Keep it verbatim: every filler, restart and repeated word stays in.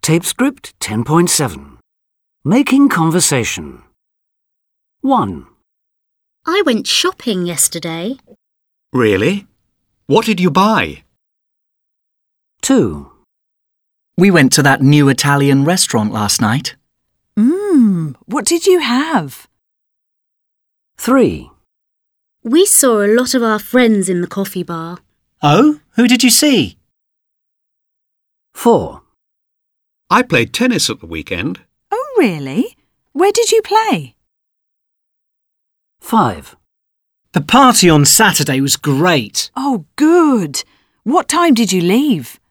Tape script ten point seven. Making conversation. one. I went shopping yesterday. Really? What did you buy? two. We went to that new Italian restaurant last night. Mmm, what did you have? three. We saw a lot of our friends in the coffee bar. Oh, who did you see? four. I played tennis at the weekend. Oh, really? Where did you play? five. The party on Saturday was great. Oh, good. What time did you leave?